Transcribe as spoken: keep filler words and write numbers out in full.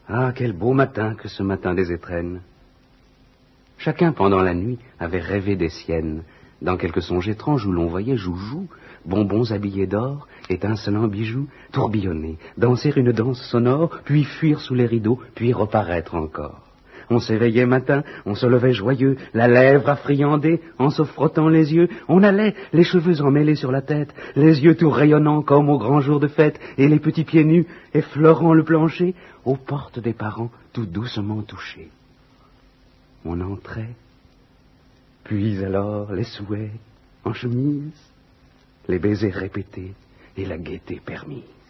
Ah, quel beau matin que ce matin des étrennes. Chacun, pendant la nuit, avait rêvé des siennes, dans quelque songe étrange où l'on voyait Joujou, bonbons habillés d'or, étincelants bijoux, tourbillonner, danser une danse sonore, puis fuir sous les rideaux, puis reparaître encore. On s'éveillait matin, on se levait joyeux, la lèvre affriandée, en se frottant les yeux, on allait, les cheveux emmêlés sur la tête, les yeux tout rayonnants comme au grand jour de fête, et les petits pieds nus, effleurant le plancher, aux portes des parents, tout doucement touchés. On entrait, puis alors les souhaits en chemise, les baisers répétés et la gaieté permise.